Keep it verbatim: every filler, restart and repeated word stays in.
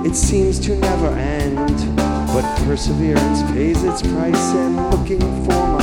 it seems to never end. But perseverance pays its price, and looking for